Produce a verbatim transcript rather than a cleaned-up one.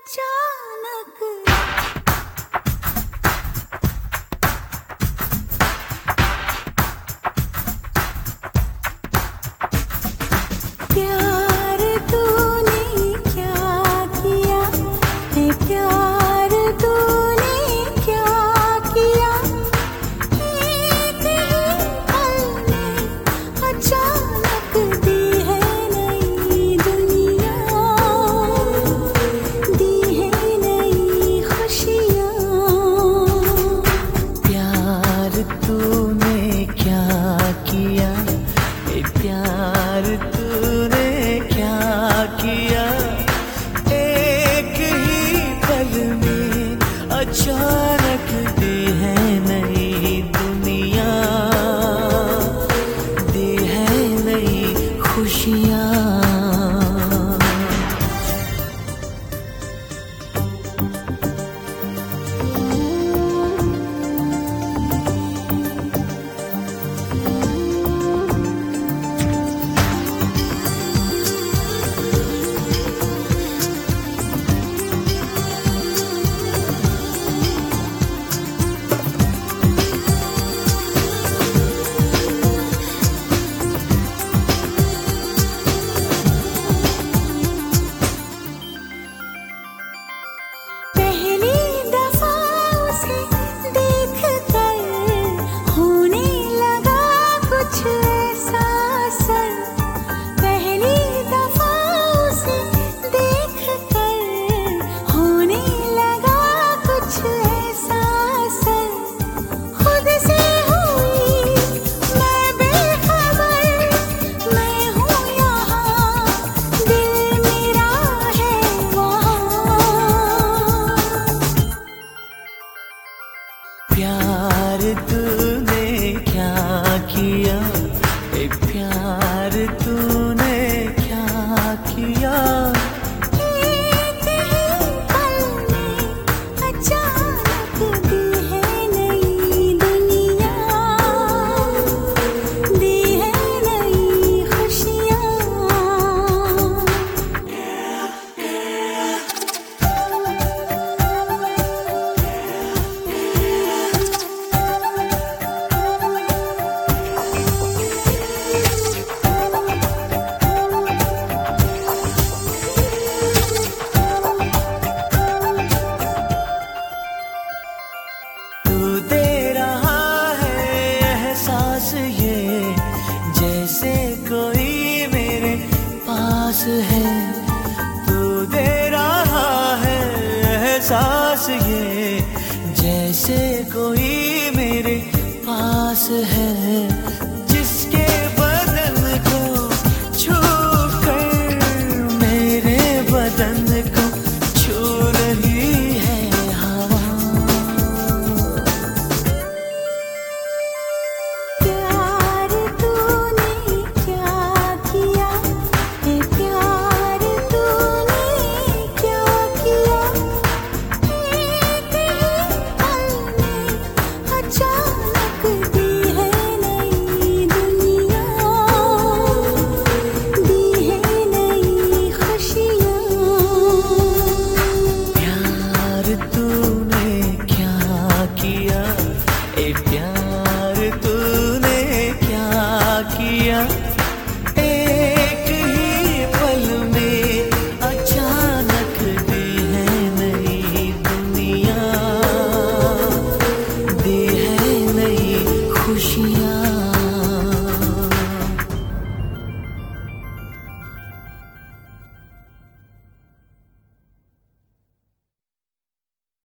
अचानक प्यार तूने क्या किया है, प्यार तूने क्या किया, एक ही पल में अचानक दी है नई दुनिया, दी है नई खुशियाँ। प्यार तूने क्या किया, ए प्यार तूने क्या किया, एक ही पल में अचानक दी है नई दुनिया, दी है नई खुशियाँ। प्यार तूने क्या किया, ए प्यार तूने क्या किया, एक ही पल में अचानक दी है नई दुनिया, दी है नई खुशियाँ। जैसे कोई मेरे पास है, तू दे रहा है एहसास ये, जैसे कोई मेरे पास है, जिसके बदन को छू कर मेरे बदन को छू रही है हवा। तूने क्या किया, ए प्यार